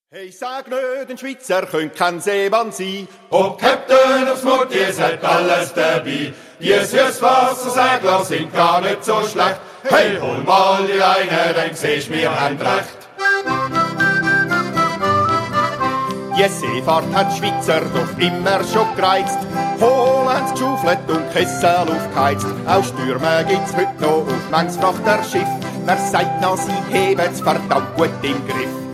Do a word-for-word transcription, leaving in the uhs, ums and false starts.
Hey, sag nicht, ein Schweizer könnt kein Seemann sein. Ob Captain aufs Mut, ihr seid alles dabei. Die Süßwassersegler sind gar nicht so schlecht. Hey, hol mal die Leine, dann siehst wir haben recht. Die Seefahrt hat Schweizer doch immer schon gereizt. Holland geschaufelt und Kessel aufgeheizt. Auch Stürme gibt's heute noch auf manches Frachterschiff. Wer sagt noch, sie heben's verdammt gut im Griff.